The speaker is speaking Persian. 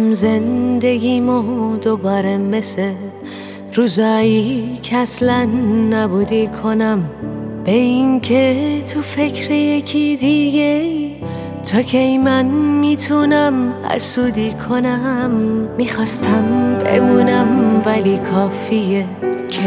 میتونم زندگیمو دوباره مثل روزایی که اصلا نبودی کنم، به این که تو فکر یکی دیگه تا کی من میتونم حسودی کنم. میخواستم بمونم ولی کافیه